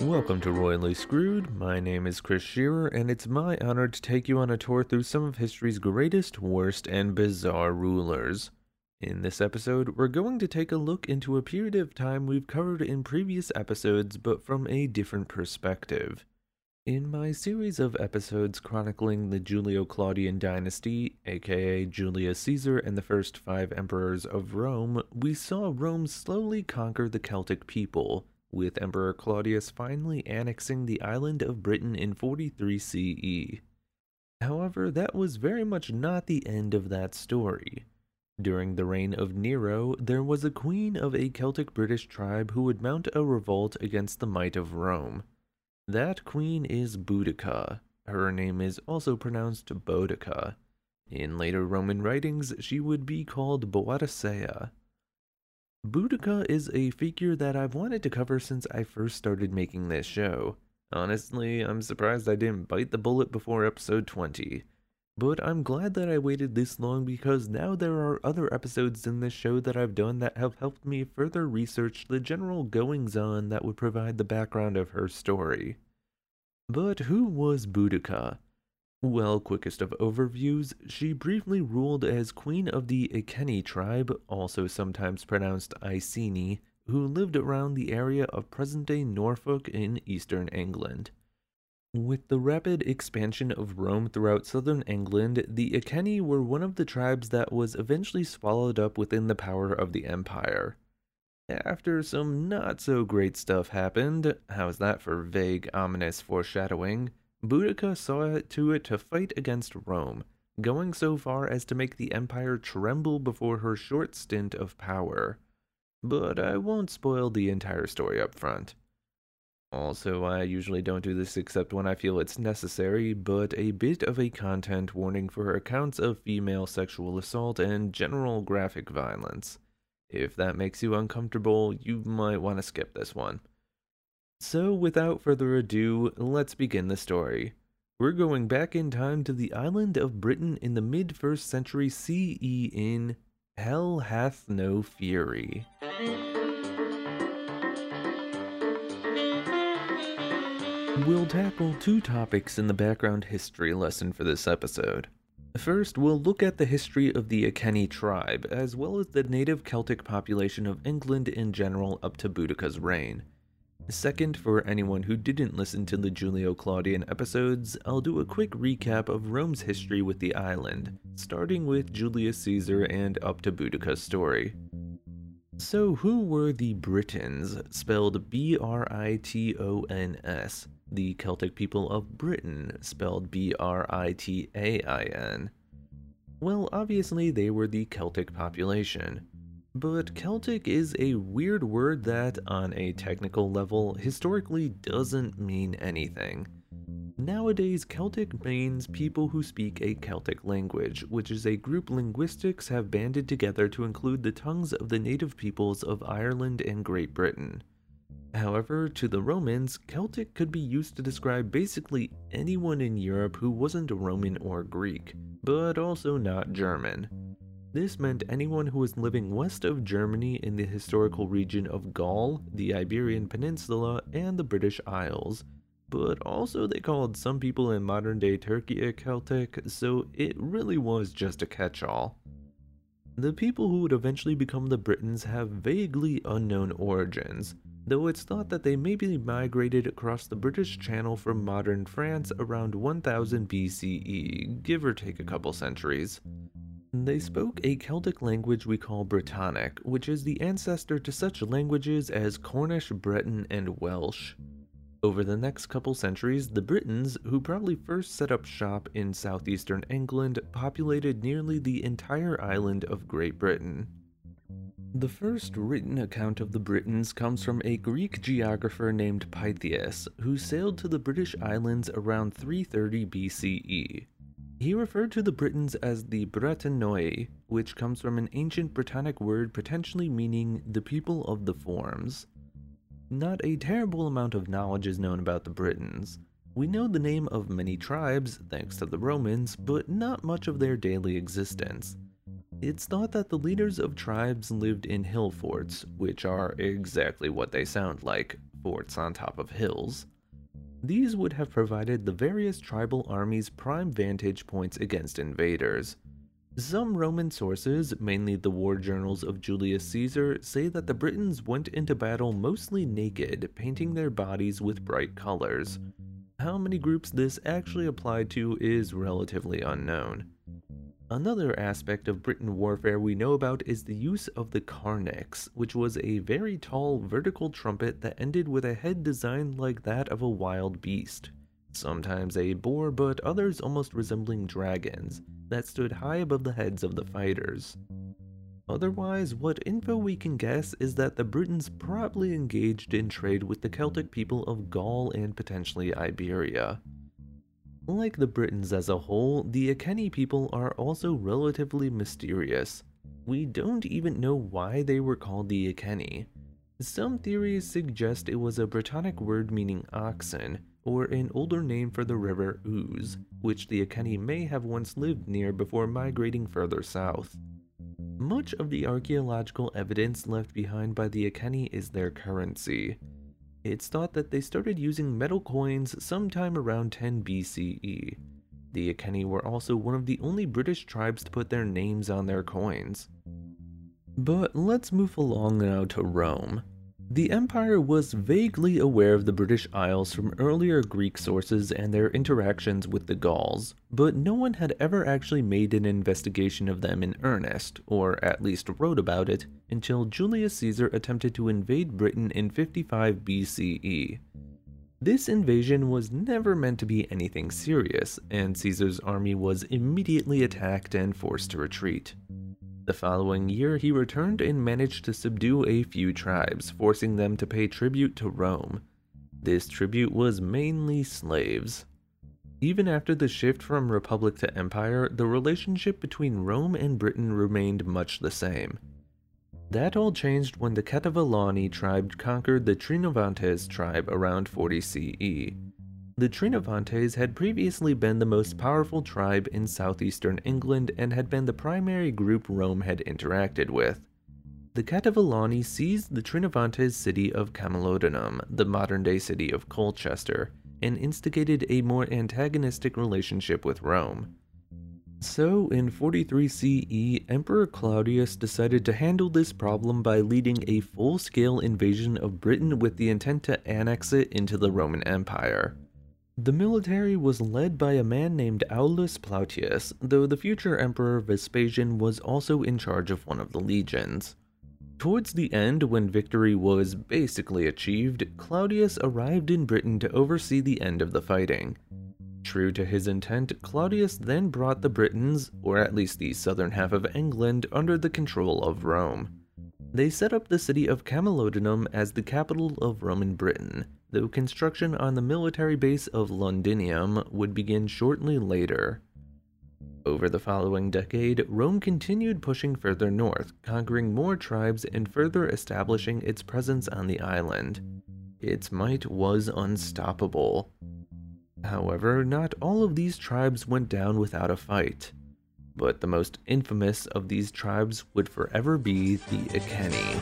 Welcome to Royally Screwed. My name is Chris Shearer, and it's my honor to take you on a tour through some of history's greatest, worst, and bizarre rulers. In this episode, we're going to take a look into a period of time we've covered in previous episodes, but from a different perspective. In my series of episodes chronicling the Julio-Claudian dynasty, aka Julius Caesar and the first 5 emperors of Rome, we saw Rome slowly conquer the Celtic people, with Emperor Claudius finally annexing the island of Britain in 43 CE. However, that was very much not the end of that story. During the reign of Nero, there was a queen of a Celtic British tribe who would mount a revolt against the might of Rome. That queen is Boudica. Her name is also pronounced Boudica. In later Roman writings, she would be called Boadicea. Boudica is a figure that I've wanted to cover since I first started making this show. Honestly, I'm surprised I didn't bite the bullet before episode 20. But I'm glad that I waited this long because now there are other episodes in this show that I've done that have helped me further research the general goings-on that would provide the background of her story. But who was Boudica? Well, quickest of overviews, she briefly ruled as queen of the Iceni tribe, also sometimes pronounced Iceni, who lived around the area of present-day Norfolk in eastern England. With the rapid expansion of Rome throughout southern England, the Iceni were one of the tribes that was eventually swallowed up within the power of the empire. After some not-so-great stuff happened, how's that for vague, ominous foreshadowing, Boudica saw to it to fight against Rome, going so far as to make the empire tremble before her short stint of power. But I won't spoil the entire story up front. Also, I usually don't do this except when I feel it's necessary, but a bit of a content warning for accounts of female sexual assault and general graphic violence. If that makes you uncomfortable, you might want to skip this one. So, without further ado, let's begin the story. We're going back in time to the island of Britain in the mid-1st century CE in Hell Hath No Fury. We'll tackle 2 topics in the background history lesson for this episode. First, we'll look at the history of the Iceni tribe, as well as the native Celtic population of England in general up to Boudica's reign. Second, for anyone who didn't listen to the Julio-Claudian episodes, I'll do a quick recap of Rome's history with the island, starting with Julius Caesar and up to Boudica's story. So who were the Britons, spelled B-R-I-T-O-N-S, the Celtic people of Britain, spelled B-R-I-T-A-I-N? Well, obviously they were the Celtic population. But Celtic is a weird word that, on a technical level, historically doesn't mean anything. Nowadays, Celtic means people who speak a Celtic language, which is a group linguistics have banded together to include the tongues of the native peoples of Ireland and Great Britain. However, to the Romans, Celtic could be used to describe basically anyone in Europe who wasn't Roman or Greek, but also not German. This meant anyone who was living west of Germany in the historical region of Gaul, the Iberian Peninsula, and the British Isles. But also they called some people in modern-day Turkey a Celtic, so it really was just a catch-all. The people who would eventually become the Britons have vaguely unknown origins, though it's thought that they maybe migrated across the British Channel from modern France around 1000 BCE, give or take a couple centuries. They spoke a Celtic language we call Brittonic, which is the ancestor to such languages as Cornish, Breton, and Welsh. Over the next couple centuries, the Britons, who probably first set up shop in southeastern England, populated nearly the entire island of Great Britain. The first written account of the Britons comes from a Greek geographer named Pytheas, who sailed to the British Islands around 330 BCE. He referred to the Britons as the Bretonoi, which comes from an ancient Brittonic word potentially meaning the people of the forms. Not a terrible amount of knowledge is known about the Britons. We know the name of many tribes, thanks to the Romans, but not much of their daily existence. It's thought that the leaders of tribes lived in hill forts, which are exactly what they sound like, forts on top of hills. These would have provided the various tribal armies prime vantage points against invaders. Some Roman sources, mainly the war journals of Julius Caesar, say that the Britons went into battle mostly naked, painting their bodies with bright colors. How many groups this actually applied to is relatively unknown. Another aspect of Briton warfare we know about is the use of the carnix, which was a very tall vertical trumpet that ended with a head designed like that of a wild beast, sometimes a boar but others almost resembling dragons, that stood high above the heads of the fighters. Otherwise, what info we can guess is that the Britons probably engaged in trade with the Celtic people of Gaul and potentially Iberia. Like the Britons as a whole, the Iceni people are also relatively mysterious. We don't even know why they were called the Iceni. Some theories suggest it was a Brittonic word meaning oxen, or an older name for the river Ouse, which the Iceni may have once lived near before migrating further south. Much of the archaeological evidence left behind by the Iceni is their currency. It's thought that they started using metal coins sometime around 10 BCE. The Iceni were also one of the only British tribes to put their names on their coins. But let's move along now to Rome. The empire was vaguely aware of the British Isles from earlier Greek sources and their interactions with the Gauls, but no one had ever actually made an investigation of them in earnest, or at least wrote about it, until Julius Caesar attempted to invade Britain in 55 BCE. This invasion was never meant to be anything serious, and Caesar's army was immediately attacked and forced to retreat. The following year, he returned and managed to subdue a few tribes, forcing them to pay tribute to Rome. This tribute was mainly slaves. Even after the shift from republic to empire, the relationship between Rome and Britain remained much the same. That all changed when the Cativalani tribe conquered the Trinovantes tribe around 40 CE. The Trinovantes had previously been the most powerful tribe in southeastern England and had been the primary group Rome had interacted with. The Cativalani seized the Trinovantes city of Camalodunum, the modern-day city of Colchester, and instigated a more antagonistic relationship with Rome. So, in 43 CE, Emperor Claudius decided to handle this problem by leading a full-scale invasion of Britain with the intent to annex it into the Roman Empire. The military was led by a man named Aulus Plautius, though the future Emperor Vespasian was also in charge of one of the legions. Towards the end, when victory was basically achieved, Claudius arrived in Britain to oversee the end of the fighting. True to his intent, Claudius then brought the Britons, or at least the southern half of England, under the control of Rome. They set up the city of Camalodunum as the capital of Roman Britain, though construction on the military base of Londinium would begin shortly later. Over the following decade, Rome continued pushing further north, conquering more tribes and further establishing its presence on the island. Its might was unstoppable. However, not all of these tribes went down without a fight. But the most infamous of these tribes would forever be the Iceni.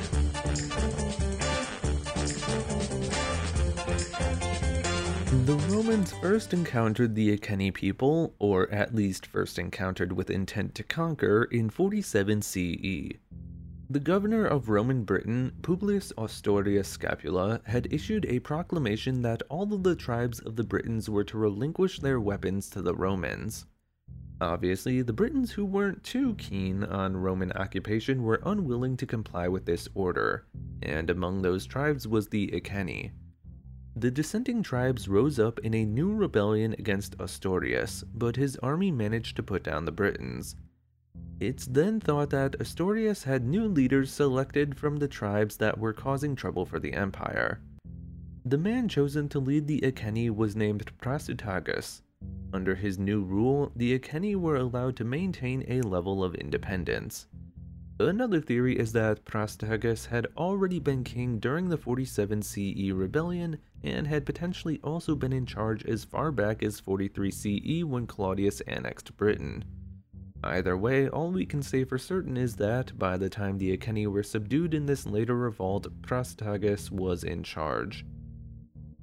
The Romans first encountered the Iceni people, or at least first encountered with intent to conquer, in 47 CE. The governor of Roman Britain, Publius Ostorius Scapula, had issued a proclamation that all of the tribes of the Britons were to relinquish their weapons to the Romans. Obviously, the Britons who weren't too keen on Roman occupation were unwilling to comply with this order, and among those tribes was the Iceni. The dissenting tribes rose up in a new rebellion against Ostorius, but his army managed to put down the Britons. It's then thought that Ostorius had new leaders selected from the tribes that were causing trouble for the empire. The man chosen to lead the Iceni was named Prasutagus. Under his new rule, the Iceni were allowed to maintain a level of independence. Another theory is that Prasutagus had already been king during the 47 CE rebellion and had potentially also been in charge as far back as 43 CE when Claudius annexed Britain. Either way, all we can say for certain is that by the time the Iceni were subdued in this later revolt, Prasutagus was in charge.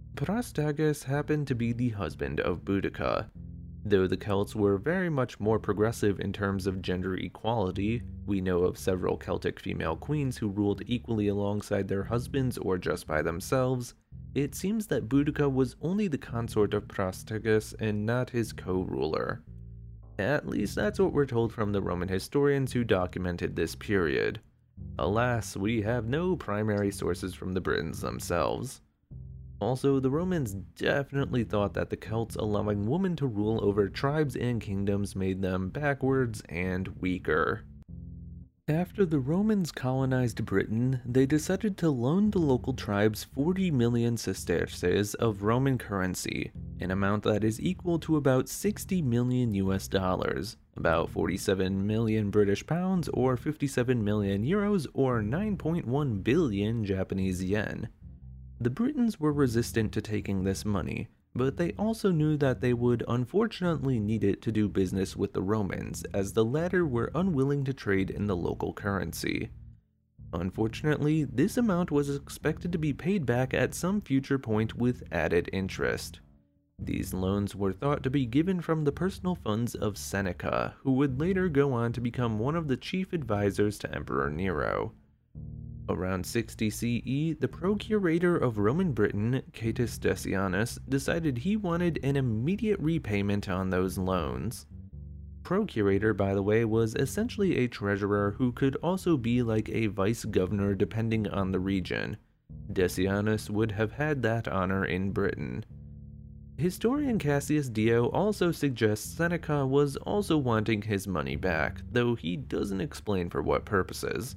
Prastagus happened to be the husband of Boudica. Though the Celts were very much more progressive in terms of gender equality, we know of several Celtic female queens who ruled equally alongside their husbands or just by themselves. It seems that Boudica was only the consort of Prastagus and not his co-ruler. At least that's what we're told from the Roman historians who documented this period. Alas, we have no primary sources from the Britons themselves. Also, the Romans definitely thought that the Celts allowing women to rule over tribes and kingdoms made them backwards and weaker. After the Romans colonized Britain, they decided to loan the local tribes 40 million sesterces of Roman currency, an amount that is equal to about 60 million US dollars, about 47 million British pounds or 57 million euros or 9.1 billion Japanese yen. The Britons were resistant to taking this money, but they also knew that they would unfortunately need it to do business with the Romans, as the latter were unwilling to trade in the local currency. Unfortunately, this amount was expected to be paid back at some future point with added interest. These loans were thought to be given from the personal funds of Seneca, who would later go on to become one of the chief advisors to Emperor Nero. Around 60 CE, the procurator of Roman Britain, Catus Decianus, decided he wanted an immediate repayment on those loans. Procurator, by the way, was essentially a treasurer who could also be like a vice-governor depending on the region. Decianus would have had that honor in Britain. Historian Cassius Dio also suggests Seneca was also wanting his money back, though he doesn't explain for what purposes.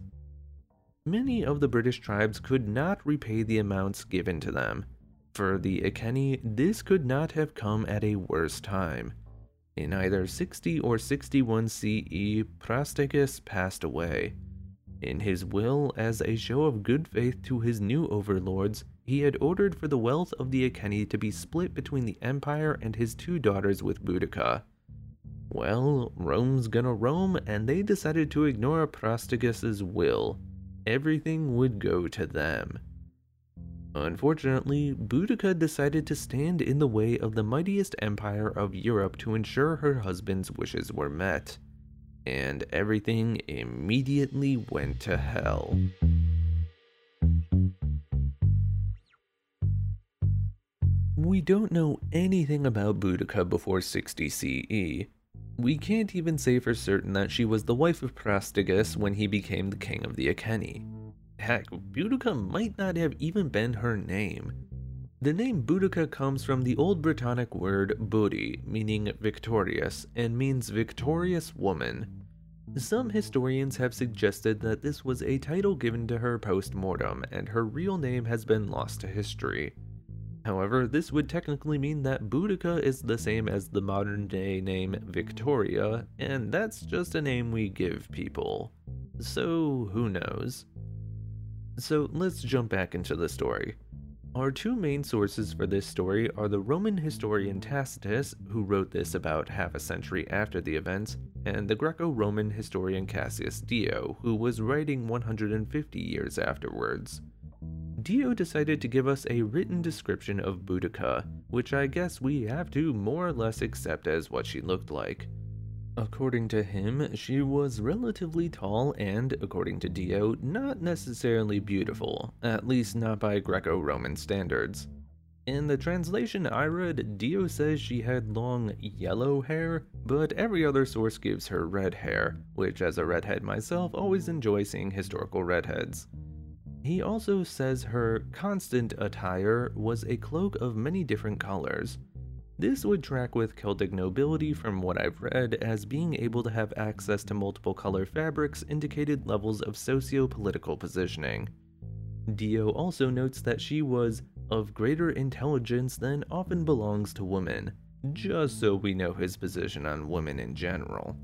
Many of the British tribes could not repay the amounts given to them. For the Iceni, this could not have come at a worse time. In either 60 or 61 CE, Prastagus passed away. In his will, as a show of good faith to his new overlords, he had ordered for the wealth of the Iceni to be split between the empire and his two daughters with Boudica. Well, Rome's gonna Rome, and they decided to ignore Prastagus's will. Everything would go to them. Unfortunately, Boudica decided to stand in the way of the mightiest empire of Europe to ensure her husband's wishes were met. And everything immediately went to hell. We don't know anything about Boudica before 60 CE. We can't even say for certain that she was the wife of Prastagus when he became the king of the Iceni. Heck, Boudica might not have even been her name. The name Boudica comes from the Old Brittonic word Budi, meaning victorious, and means victorious woman. Some historians have suggested that this was a title given to her post-mortem, and her real name has been lost to history. However, this would technically mean that Boudica is the same as the modern-day name Victoria, and that's just a name we give people. So, who knows? So, let's jump back into the story. Our two main sources for this story are the Roman historian Tacitus, who wrote this about half a century after the events, and the Greco-Roman historian Cassius Dio, who was writing 150 years afterwards. Dio decided to give us a written description of Boudica, which I guess we have to more or less accept as what she looked like. According to him, she was relatively tall and, according to Dio, not necessarily beautiful, at least not by Greco-Roman standards. In the translation I read, Dio says she had long yellow hair, but every other source gives her red hair, which as a redhead myself always enjoy seeing historical redheads. He also says her constant attire was a cloak of many different colors. This would track with Celtic nobility from what I've read, as being able to have access to multiple color fabrics indicated levels of socio-political positioning. Dio also notes that she was of greater intelligence than often belongs to women, just so we know his position on women in general.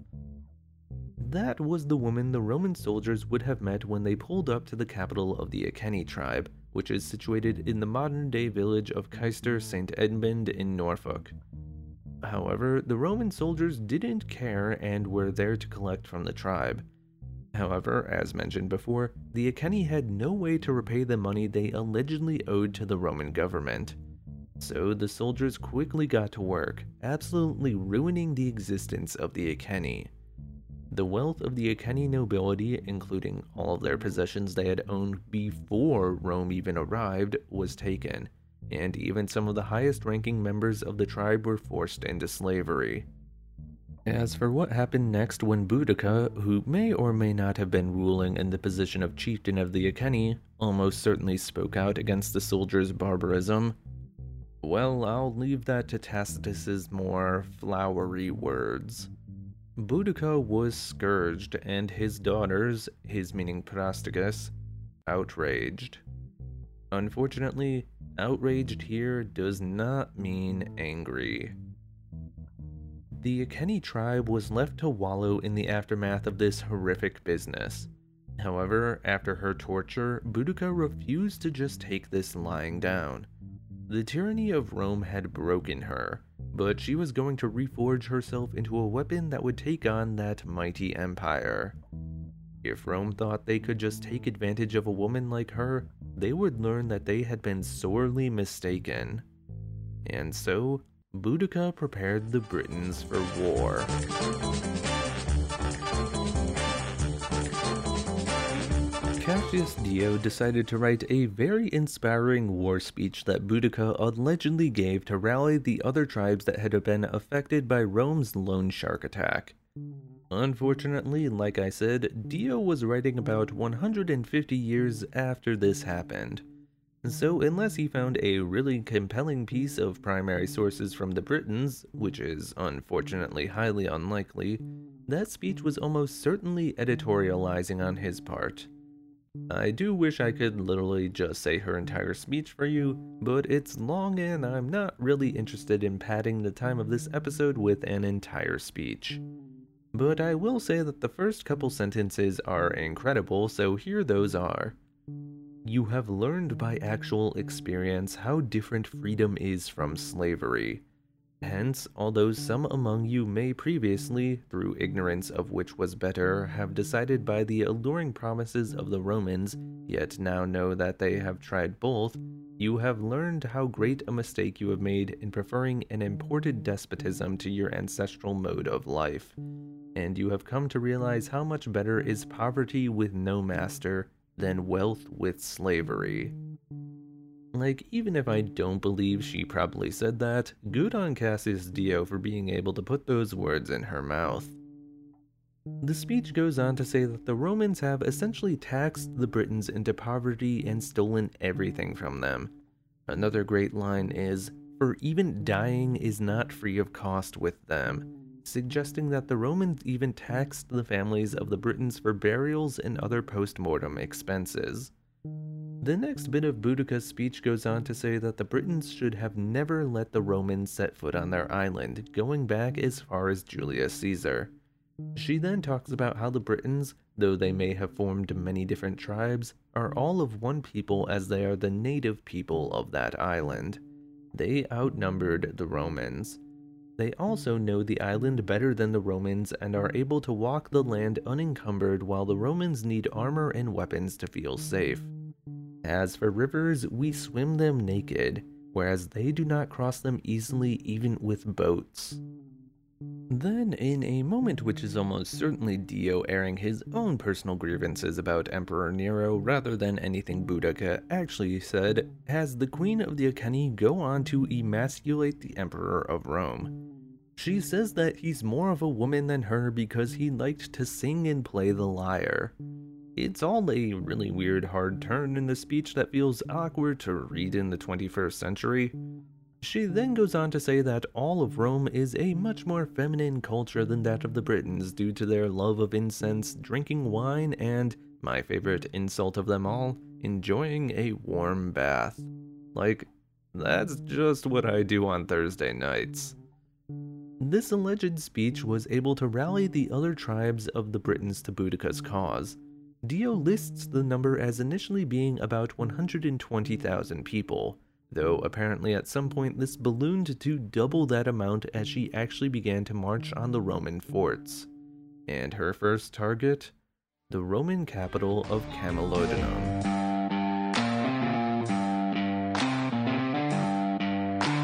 That was the woman the Roman soldiers would have met when they pulled up to the capital of the Iceni tribe, which is situated in the modern-day village of Caister St. Edmund in Norfolk. However, the Roman soldiers didn't care and were there to collect from the tribe. However, as mentioned before, the Iceni had no way to repay the money they allegedly owed to the Roman government. So the soldiers quickly got to work, absolutely ruining the existence of the Iceni. The wealth of the Iceni nobility, including all of their possessions they had owned before Rome even arrived, was taken, and even some of the highest ranking members of the tribe were forced into slavery. As for what happened next when Boudica, who may or may not have been ruling in the position of chieftain of the Iceni, almost certainly spoke out against the soldiers' barbarism, well, I'll leave that to Tacitus's more flowery words. Boudica was scourged, and his daughters, his meaning Prastagus, outraged. Unfortunately, outraged here does not mean angry. The Iceni tribe was left to wallow in the aftermath of this horrific business. However, after her torture, Boudica refused to just take this lying down. The tyranny of Rome had broken her, but she was going to reforge herself into a weapon that would take on that mighty empire. If Rome thought they could just take advantage of a woman like her, they would learn that they had been sorely mistaken. And so, Boudica prepared the Britons for war. Cassius Dio decided to write a very inspiring war speech that Boudica allegedly gave to rally the other tribes that had been affected by Rome's loan shark attack. Unfortunately, like I said, Dio was writing about 150 years after this happened. So unless he found a really compelling piece of primary sources from the Britons, which is unfortunately highly unlikely, that speech was almost certainly editorializing on his part. I do wish I could literally just say her entire speech for you, but it's long and I'm not really interested in padding the time of this episode with an entire speech. But I will say that the first couple sentences are incredible, so here those are. You have learned by actual experience how different freedom is from slavery. Hence, although some among you may previously, through ignorance of which was better, have decided by the alluring promises of the Romans, yet now know that they have tried both, you have learned how great a mistake you have made in preferring an imported despotism to your ancestral mode of life. And you have come to realize how much better is poverty with no master than wealth with slavery. Like, even if I don't believe she probably said that, good on Cassius Dio for being able to put those words in her mouth. The speech goes on to say that the Romans have essentially taxed the Britons into poverty and stolen everything from them. Another great line is, "For even dying is not free of cost with them," suggesting that the Romans even taxed the families of the Britons for burials and other post-mortem expenses. The next bit of Boudica's speech goes on to say that the Britons should have never let the Romans set foot on their island, going back as far as Julius Caesar. She then talks about how the Britons, though they may have formed many different tribes, are all of one people as they are the native people of that island. They outnumbered the Romans. They also know the island better than the Romans and are able to walk the land unencumbered while the Romans need armor and weapons to feel safe. As for rivers, we swim them naked, whereas they do not cross them easily even with boats. Then, in a moment which is almost certainly Dio airing his own personal grievances about Emperor Nero rather than anything Boudica actually said, has the Queen of the Iceni go on to emasculate the Emperor of Rome. She says that he's more of a woman than her because he liked to sing and play the lyre. It's all a really weird hard turn in the speech that feels awkward to read in the 21st century. She then goes on to say that all of Rome is a much more feminine culture than that of the Britons due to their love of incense, drinking wine, and, my favorite insult of them all, enjoying a warm bath. Like, that's just what I do on Thursday nights. This alleged speech was able to rally the other tribes of the Britons to Boudica's cause. Dio lists the number as initially being about 120,000 people, though apparently at some point this ballooned to double that amount as she actually began to march on the Roman forts. And her first target? The Roman capital of Camalodunum.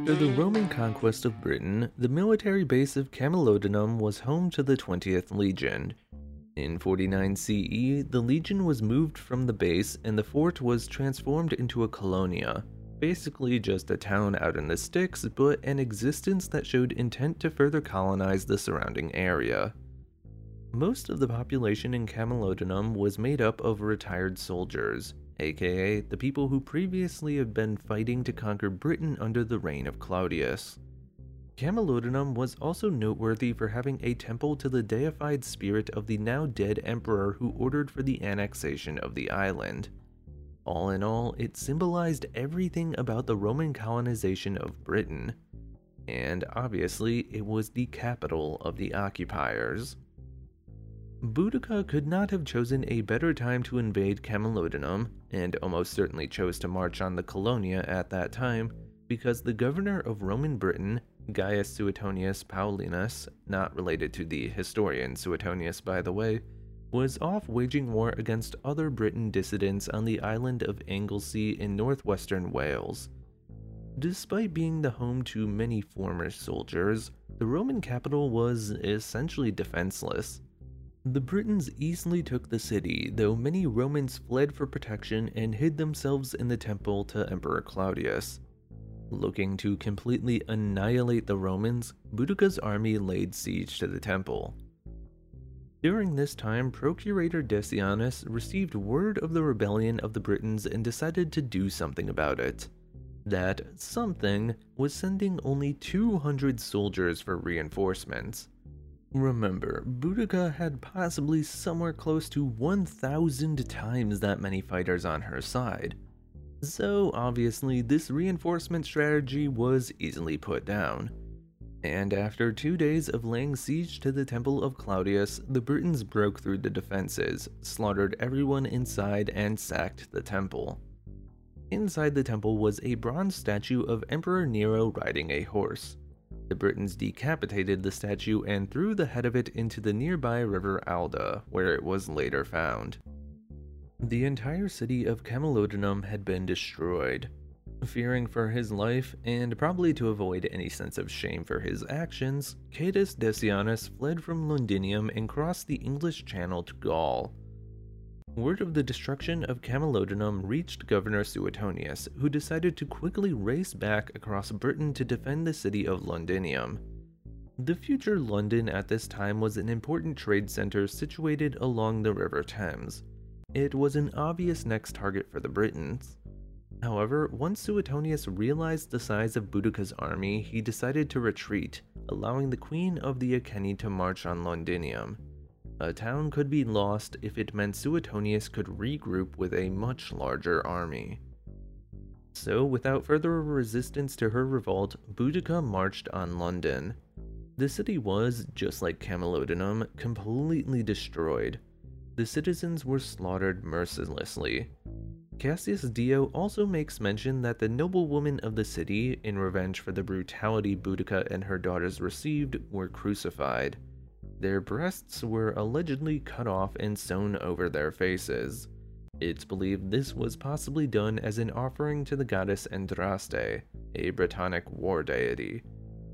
After the Roman conquest of Britain, the military base of Camalodunum was home to the 20th Legion. In 49 CE, the legion was moved from the base and the fort was transformed into a colonia, basically just a town out in the sticks, but an existence that showed intent to further colonize the surrounding area. Most of the population in Camalodunum was made up of retired soldiers, aka the people who previously had been fighting to conquer Britain under the reign of Claudius. Camalodunum was also noteworthy for having a temple to the deified spirit of the now dead emperor who ordered for the annexation of the island. All in all, it symbolized everything about the Roman colonization of Britain. And obviously, it was the capital of the occupiers. Boudica could not have chosen a better time to invade Camalodunum, and almost certainly chose to march on the Colonia at that time, because the governor of Roman Britain, Gaius Suetonius Paulinus, not related to the historian Suetonius by the way, was off waging war against other Briton dissidents on the island of Anglesey in northwestern Wales. Despite being the home to many former soldiers, the Roman capital was essentially defenseless. The Britons easily took the city, though many Romans fled for protection and hid themselves in the temple to Emperor Claudius. Looking to completely annihilate the Romans, Boudica's army laid siege to the temple. During this time, Procurator Decianus received word of the rebellion of the Britons and decided to do something about it. That something was sending only 200 soldiers for reinforcements. Remember, Boudica had possibly somewhere close to 1,000 times that many fighters on her side. So obviously this reinforcement strategy was easily put down. And after 2 days of laying siege to the temple of Claudius, the Britons broke through the defenses, slaughtered everyone inside, and sacked the temple. Inside the temple was a bronze statue of Emperor Nero riding a horse. The Britons decapitated the statue and threw the head of it into the nearby river Alda, where it was later found. The entire city of Camalodunum had been destroyed. Fearing for his life, and probably to avoid any sense of shame for his actions, Catus Decianus fled from Londinium and crossed the English Channel to Gaul. Word of the destruction of Camalodunum reached Governor Suetonius, who decided to quickly race back across Britain to defend the city of Londinium. The future London at this time was an important trade center situated along the River Thames. It was an obvious next target for the Britons. However, once Suetonius realized the size of Boudica's army, he decided to retreat, allowing the Queen of the Iceni to march on Londinium. A town could be lost if it meant Suetonius could regroup with a much larger army. So, without further resistance to her revolt, Boudica marched on London. The city was, just like Camalodunum, completely destroyed. The citizens were slaughtered mercilessly. Cassius Dio also makes mention that the noblewomen of the city, in revenge for the brutality Boudica and her daughters received, were crucified. Their breasts were allegedly cut off and sewn over their faces. It's believed this was possibly done as an offering to the goddess Andraste, a Brittonic war deity.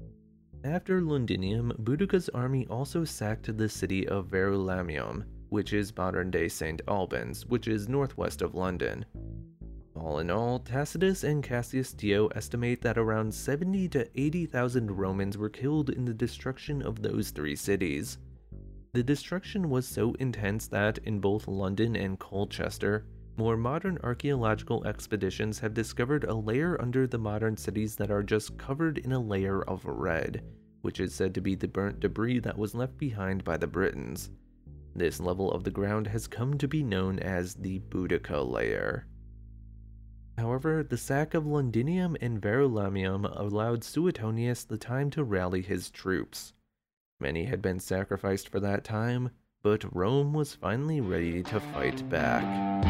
After Londinium, Boudica's army also sacked the city of Verulamium, which is modern-day St. Albans, which is northwest of London. All in all, Tacitus and Cassius Dio estimate that around 70 to 80,000 Romans were killed in the destruction of those 3 cities. The destruction was so intense that, in both London and Colchester, more modern archaeological expeditions have discovered a layer under the modern cities that are just covered in a layer of red, which is said to be the burnt debris that was left behind by the Britons. This level of the ground has come to be known as the Boudica layer. However, the sack of Londinium and Verulamium allowed Suetonius the time to rally his troops. Many had been sacrificed for that time, but Rome was finally ready to fight back.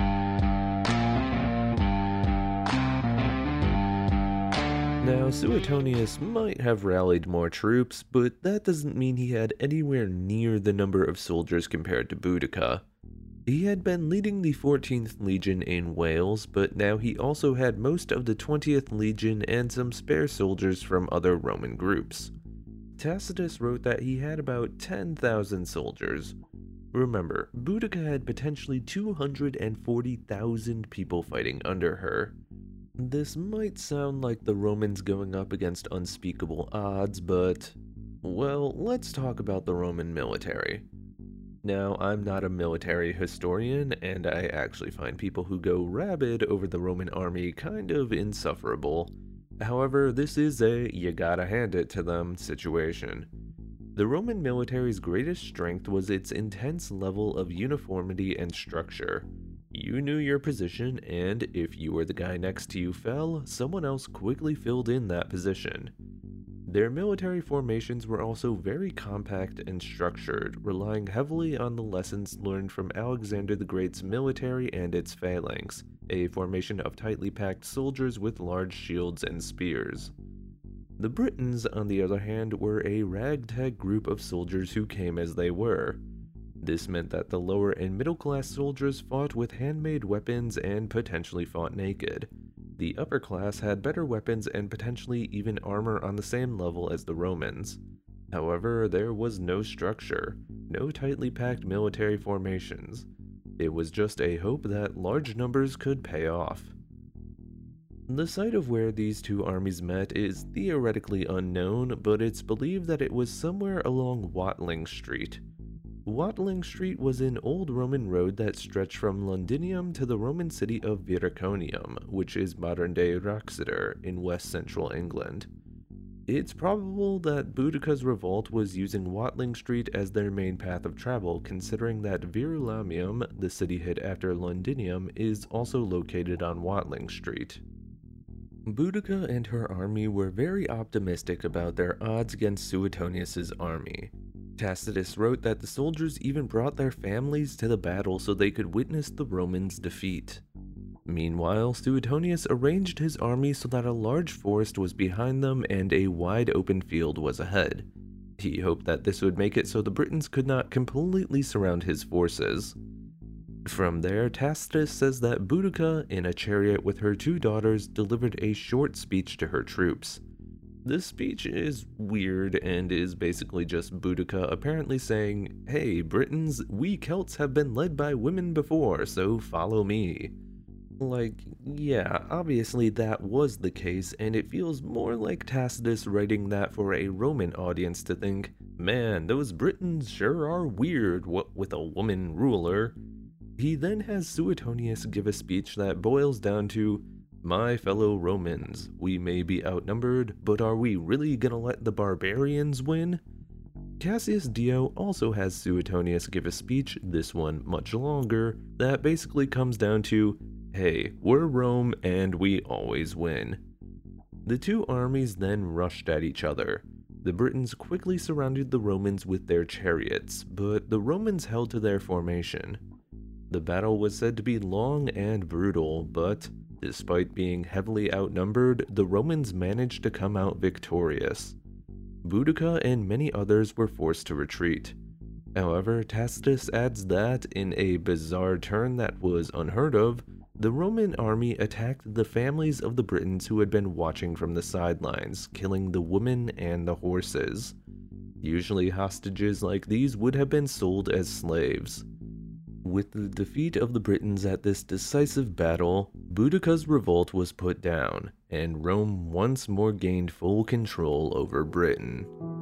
Now, Suetonius might have rallied more troops, but that doesn't mean he had anywhere near the number of soldiers compared to Boudica. He had been leading the 14th Legion in Wales, but now he also had most of the 20th Legion and some spare soldiers from other Roman groups. Tacitus wrote that he had about 10,000 soldiers. Remember, Boudica had potentially 240,000 people fighting under her. This might sound like the Romans going up against unspeakable odds, but, well, let's talk about the Roman military. Now, I'm not a military historian, and I actually find people who go rabid over the Roman army kind of insufferable. However, this is a you gotta hand it to them situation. The Roman military's greatest strength was its intense level of uniformity and structure. You knew your position, and if you or the guy next to you fell, someone else quickly filled in that position. Their military formations were also very compact and structured, relying heavily on the lessons learned from Alexander the Great's military and its phalanx, a formation of tightly packed soldiers with large shields and spears. The Britons, on the other hand, were a ragtag group of soldiers who came as they were. This meant that the lower and middle class soldiers fought with handmade weapons and potentially fought naked. The upper class had better weapons and potentially even armor on the same level as the Romans. However, there was no structure, no tightly packed military formations. It was just a hope that large numbers could pay off. The site of where these two armies met is theoretically unknown, but it's believed that it was somewhere along Watling Street. Watling Street was an old Roman road that stretched from Londinium to the Roman city of Viraconium, which is modern-day Wroxeter in west-central England. It's probable that Boudica's revolt was using Watling Street as their main path of travel, considering that Verulamium, the city hit after Londinium, is also located on Watling Street. Boudica and her army were very optimistic about their odds against Suetonius's army. Tacitus wrote that the soldiers even brought their families to the battle so they could witness the Romans' defeat. Meanwhile, Suetonius arranged his army so that a large forest was behind them and a wide open field was ahead. He hoped that this would make it so the Britons could not completely surround his forces. From there, Tacitus says that Boudica, in a chariot with her two daughters, delivered a short speech to her troops. This speech is weird and is basically just Boudica apparently saying, "Hey, Britons, we Celts have been led by women before, so follow me." Like, yeah, obviously that was the case, and it feels more like Tacitus writing that for a Roman audience to think, man, those Britons sure are weird, what with a woman ruler. He then has Suetonius give a speech that boils down to, "My fellow Romans, we may be outnumbered, but are we really gonna let the barbarians win?" Cassius Dio also has Suetonius give a speech, this one much longer, that basically comes down to, hey, we're Rome and we always win. The two armies then rushed at each other. The Britons quickly surrounded the Romans with their chariots, but the Romans held to their formation. The battle was said to be long and brutal, but despite being heavily outnumbered, the Romans managed to come out victorious. Boudica and many others were forced to retreat. However, Tacitus adds that, in a bizarre turn that was unheard of, the Roman army attacked the families of the Britons who had been watching from the sidelines, killing the women and the horses. Usually hostages like these would have been sold as slaves. With the defeat of the Britons at this decisive battle, Boudica's revolt was put down, and Rome once more gained full control over Britain.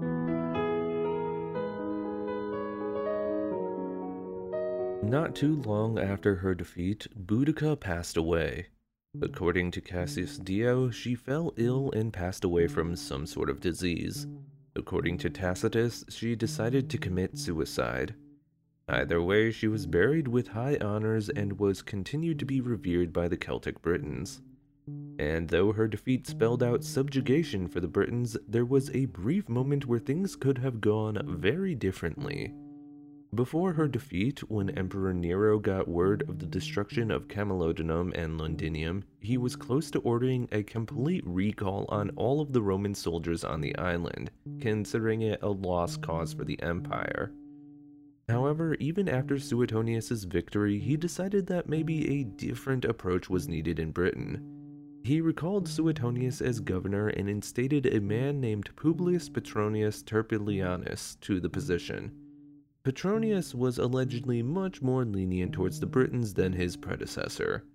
Not too long after her defeat, Boudica passed away. According to Cassius Dio, she fell ill and passed away from some sort of disease. According to Tacitus, she decided to commit suicide. Either way, she was buried with high honors and was continued to be revered by the Celtic Britons. And though her defeat spelled out subjugation for the Britons, there was a brief moment where things could have gone very differently. Before her defeat, when Emperor Nero got word of the destruction of Camalodunum and Londinium, he was close to ordering a complete recall on all of the Roman soldiers on the island, considering it a lost cause for the empire. However, even after Suetonius' victory, he decided that maybe a different approach was needed in Britain. He recalled Suetonius as governor and instated a man named Publius Petronius Turpilianus to the position. Petronius was allegedly much more lenient towards the Britons than his predecessor.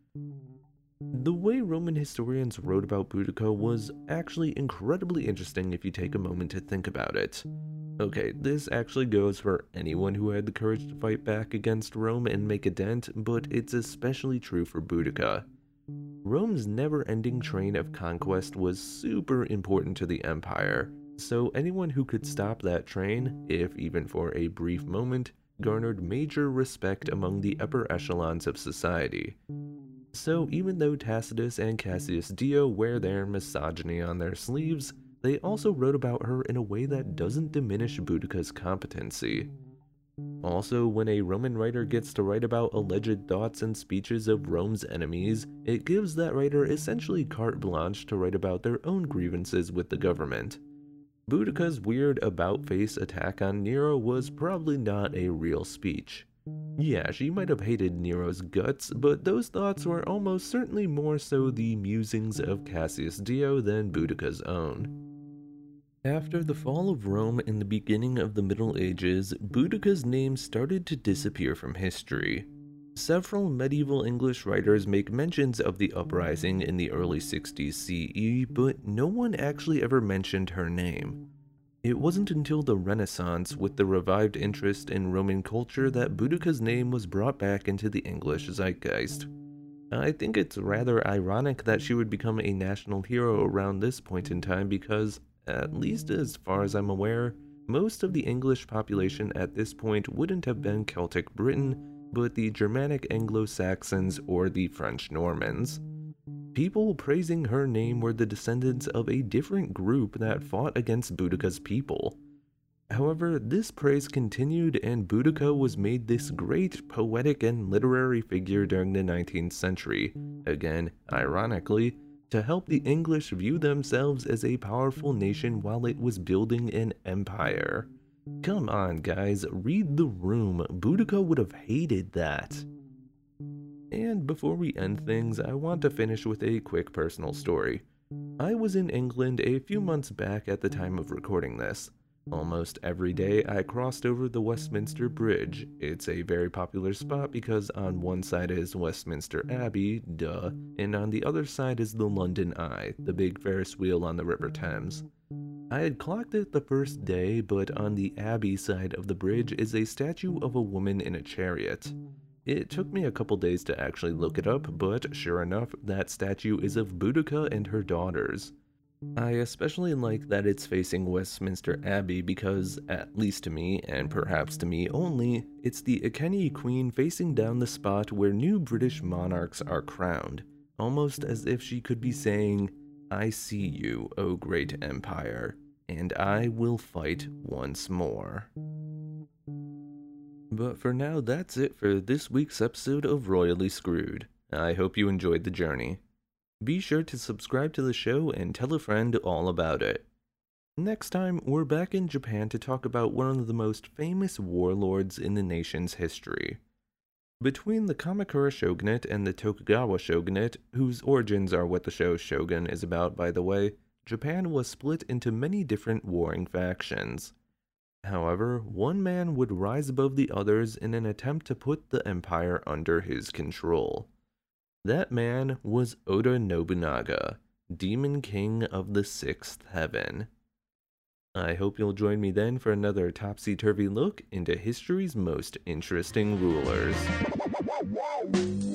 The way Roman historians wrote about Boudica was actually incredibly interesting if you take a moment to think about it. Okay, this actually goes for anyone who had the courage to fight back against Rome and make a dent, but it's especially true for Boudica. Rome's never-ending train of conquest was super important to the empire, so anyone who could stop that train, if even for a brief moment, garnered major respect among the upper echelons of society. So even though Tacitus and Cassius Dio wear their misogyny on their sleeves, they also wrote about her in a way that doesn't diminish Boudica's competency. Also, when a Roman writer gets to write about alleged thoughts and speeches of Rome's enemies, it gives that writer essentially carte blanche to write about their own grievances with the government. Boudica's weird about-face attack on Nero was probably not a real speech. Yeah, she might have hated Nero's guts, but those thoughts were almost certainly more so the musings of Cassius Dio than Boudica's own. After the fall of Rome in the beginning of the Middle Ages, Boudica's name started to disappear from history. Several medieval English writers make mentions of the uprising in the early 60s CE, but no one actually ever mentioned her name. It wasn't until the Renaissance, with the revived interest in Roman culture, that Boudica's name was brought back into the English zeitgeist. I think it's rather ironic that she would become a national hero around this point in time because, at least as far as I'm aware, most of the English population at this point wouldn't have been Celtic Britain, but the Germanic Anglo-Saxons or the French Normans. People praising her name were the descendants of a different group that fought against Boudica's people. However, this praise continued and Boudica was made this great poetic and literary figure during the 19th century, again, ironically, to help the English view themselves as a powerful nation while it was building an empire. Come on guys, read the room, Boudica would have hated that. And before we end things, I want to finish with a quick personal story. I was in England a few months back at the time of recording this. Almost every day I crossed over the Westminster Bridge. It's a very popular spot because on one side is Westminster Abbey, duh, and on the other side is the London Eye, the big Ferris wheel on the River Thames. I had clocked it the first day, but on the Abbey side of the bridge is a statue of a woman in a chariot. It took me a couple days to actually look it up, but sure enough, that statue is of Boudica and her daughters. I especially like that it's facing Westminster Abbey because, at least to me, and perhaps to me only, it's the Iceni Queen facing down the spot where new British monarchs are crowned, almost as if she could be saying, "I see you, O great empire, and I will fight once more." But for now, that's it for this week's episode of Royally Screwed. I hope you enjoyed the journey. Be sure to subscribe to the show and tell a friend all about it. Next time, we're back in Japan to talk about one of the most famous warlords in the nation's history. Between the Kamakura Shogunate and the Tokugawa Shogunate, whose origins are what the show Shogun is about by the way, Japan was split into many different warring factions. However, one man would rise above the others in an attempt to put the empire under his control. That man was Oda Nobunaga, Demon King of the Sixth Heaven. I hope you'll join me then for another topsy-turvy look into history's most interesting rulers.